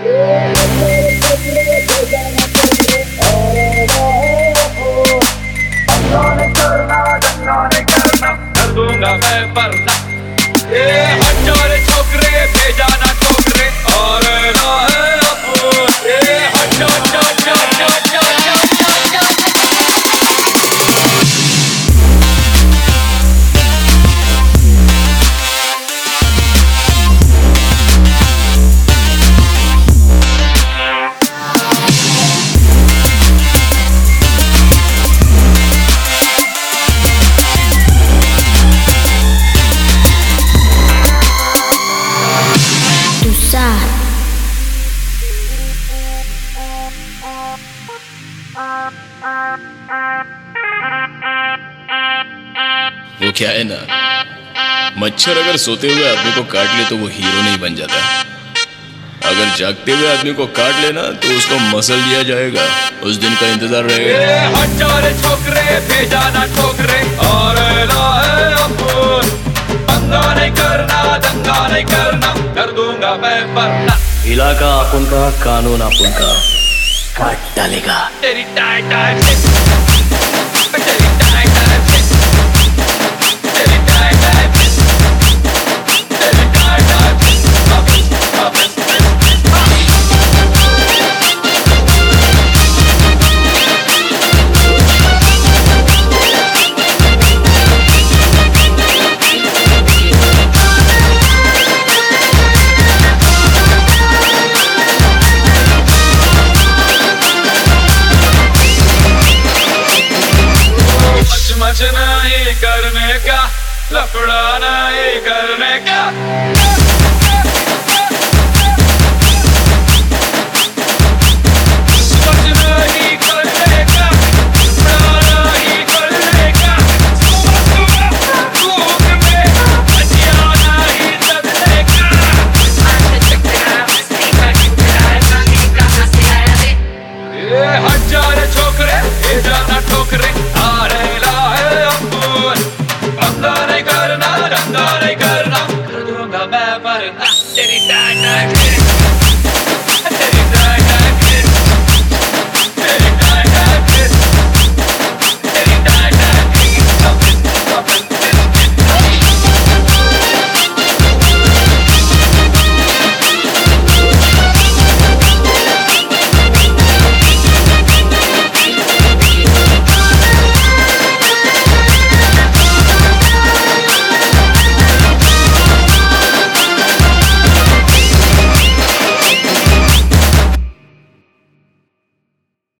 कर दूंगा मैं वरना ये हजारे छोकरे भेजा ना ठोकरे और ना है अफसोस ये वो क्या है ना, मच्छर अगर सोते हुए आदमी को काट ले तो वो हीरो नहीं बन जाता। अगर जागते हुए आदमी को काट लेना तो उसको मसल दिया जाएगा। उस दिन का इंतजार रहेगा। हजारे छोकरे भेजा ना ठोकरे और ना है अफसोस दंगा नहीं करना कर दूंगा मैं वरना इलाका अपन का, कानून अपन का, काट डालेगा तेरी टाइम टाइम से तेरी टाइम टाइम से तेरी टाइम टाइम से तेरी टाइम टाइम से मच नहीं करने का लफड़ा नहीं करने का